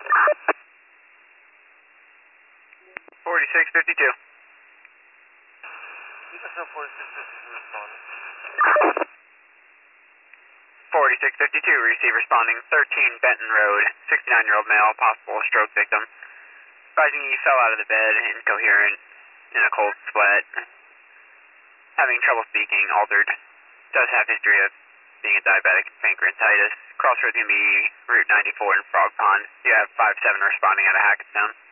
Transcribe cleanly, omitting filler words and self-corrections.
4652. User 4652 responding. 4652, receive responding 13 Benton Road, 69-year-old male, possible stroke victim. Advising he fell out of the bed, incoherent, in a cold sweat, having trouble speaking, altered. Does have history of being a diabetic, pancreatitis. Crossroads can be Route 94 in Frog Pond. You have 57 responding out of Hackettstown.